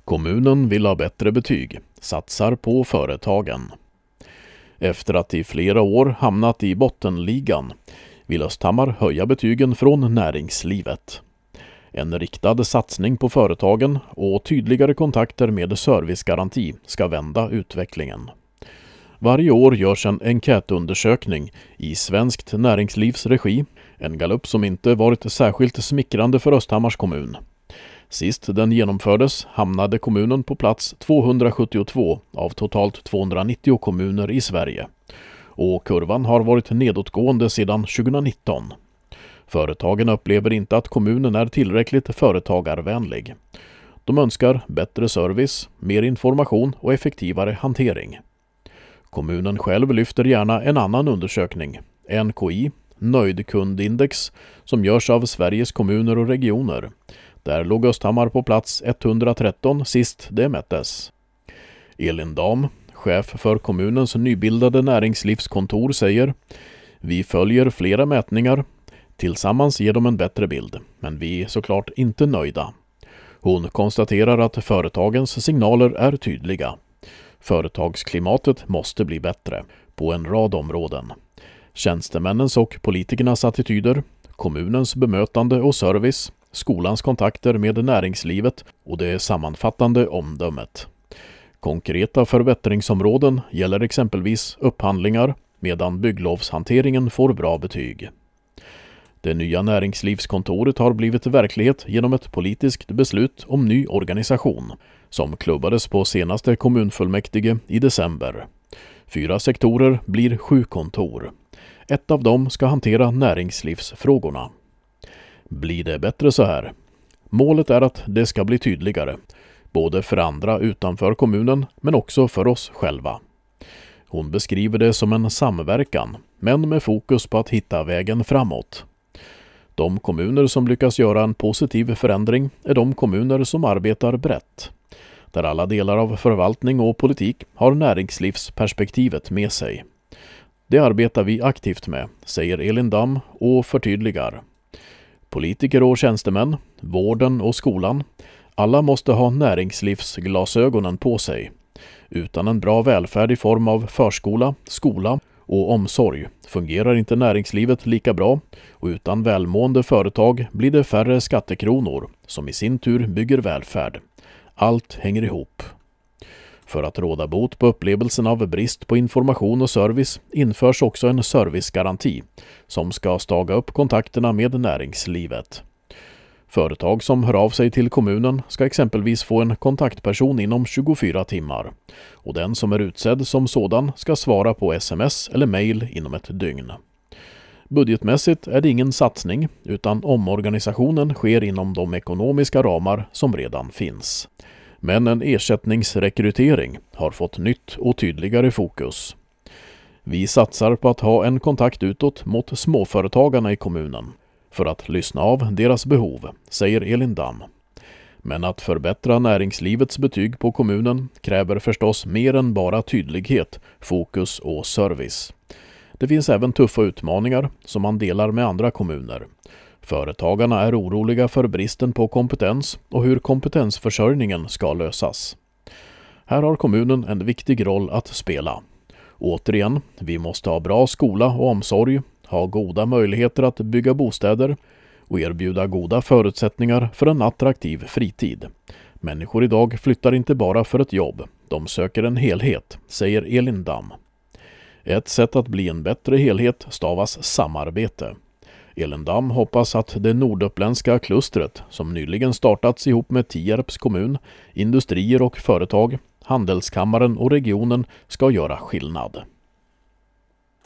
Kommunen vill ha bättre betyg, satsar på företagen. Efter att i flera år hamnat i bottenligan vill Östhammar höja betygen från näringslivet. En riktad satsning på företagen och tydligare kontakter med servicegaranti ska vända utvecklingen. Varje år görs en enkätundersökning i Svenskt Näringslivs regi, en gallup som inte varit särskilt smickrande för Östhammars kommun. Sist den genomfördes hamnade kommunen på plats 272 av totalt 290 kommuner i Sverige. Och kurvan har varit nedåtgående sedan 2019. Företagen upplever inte att kommunen är tillräckligt företagarvänlig. De önskar bättre service, mer information och effektivare hantering. Kommunen själv lyfter gärna en annan undersökning, NKI, Nöjdkundindex, som görs av Sveriges kommuner och regioner. Där låg Östhammar på plats 113 sist det mättes. Elin Dam, chef för kommunens nybildade näringslivskontor, säger: "Vi följer flera mätningar. Tillsammans ger de en bättre bild, men vi är såklart inte nöjda." Hon konstaterar att företagens signaler är tydliga. Företagsklimatet måste bli bättre på en rad områden. Tjänstemännens och politikernas attityder, kommunens bemötande och service, skolans kontakter med näringslivet och det sammanfattande omdömet. Konkreta förbättringsområden gäller exempelvis upphandlingar, medan bygglovshanteringen får bra betyg. Det nya näringslivskontoret har blivit verklighet genom ett politiskt beslut om ny organisation som klubbades på senaste kommunfullmäktige i december. 4 sektorer blir 7 kontor. Ett av dem ska hantera näringslivsfrågorna. Blir det bättre så här? Målet är att det ska bli tydligare, både för andra utanför kommunen men också för oss själva. Hon beskriver det som en samverkan, men med fokus på att hitta vägen framåt. De kommuner som lyckas göra en positiv förändring är de kommuner som arbetar brett, där alla delar av förvaltning och politik har näringslivsperspektivet med sig. Det arbetar vi aktivt med, säger Elin Dam och förtydligar. Politiker och tjänstemän, vården och skolan, alla måste ha näringslivsglasögonen på sig. Utan en bra välfärd i form av förskola, skola och omsorg fungerar inte näringslivet lika bra, och utan välmående företag blir det färre skattekronor som i sin tur bygger välfärd. Allt hänger ihop. För att råda bot på upplevelsen av brist på information och service införs också en servicegaranti som ska staga upp kontakterna med näringslivet. Företag som hör av sig till kommunen ska exempelvis få en kontaktperson inom 24 timmar och den som är utsedd som sådan ska svara på sms eller mejl inom ett dygn. Budgetmässigt är det ingen satsning utan omorganisationen sker inom de ekonomiska ramar som redan finns. Men en ersättningsrekrytering har fått nytt och tydligare fokus. Vi satsar på att ha en kontakt utåt mot småföretagarna i kommunen för att lyssna av deras behov, säger Elin Dam. Men att förbättra näringslivets betyg på kommunen kräver förstås mer än bara tydlighet, fokus och service. Det finns även tuffa utmaningar som man delar med andra kommuner. Företagarna är oroliga för bristen på kompetens och hur kompetensförsörjningen ska lösas. Här har kommunen en viktig roll att spela. Återigen, vi måste ha bra skola och omsorg, ha goda möjligheter att bygga bostäder och erbjuda goda förutsättningar för en attraktiv fritid. Människor idag flyttar inte bara för ett jobb, de söker en helhet, säger Elin Dam. Ett sätt att bli en bättre helhet stavas samarbete. Elin Dam hoppas att det norduppländska klustret som nyligen startats ihop med Tierps kommun, industrier och företag, handelskammaren och regionen ska göra skillnad.